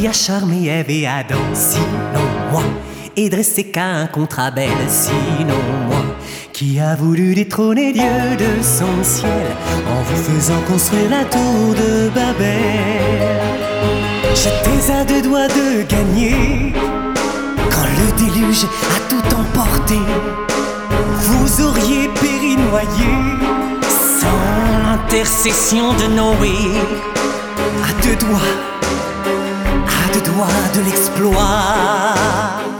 a charmé Ève et Adam. Sinon moi, et dressé qu'un contre Abel. Sinon moi, qui a voulu détrôner Dieu de son ciel en vous faisant construire la tour de Babel. J'étais à deux doigts de gagner quand le déluge a tout emporté. Vous auriez péri noyé sans l'intercession de Noé. À deux doigts de l'exploit.